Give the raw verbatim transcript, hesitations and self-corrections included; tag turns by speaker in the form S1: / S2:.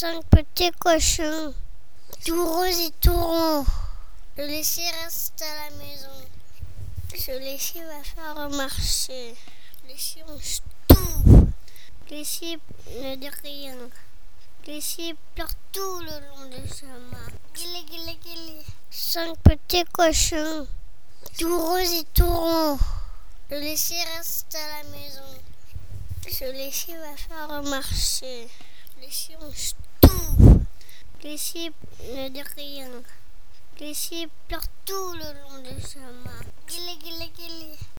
S1: Cinq petits cochons, tout roses et tout ronds. Le laisser reste à la maison. Le laisser va faire un marché. Le laisser mange tout. Le laisser ne dit rien. Le laisser pleure tout le long de sa main. Guilé, guilé, guilé. Cinq petits cochons, tout roses et tout ronds. Le laisser reste à la maison. Le laisser va faire un marché. Le laisser mange tout. Le laisser ne dit rien. Le laisser pleure tout le long de sa main. Guilé, guilé, guilé.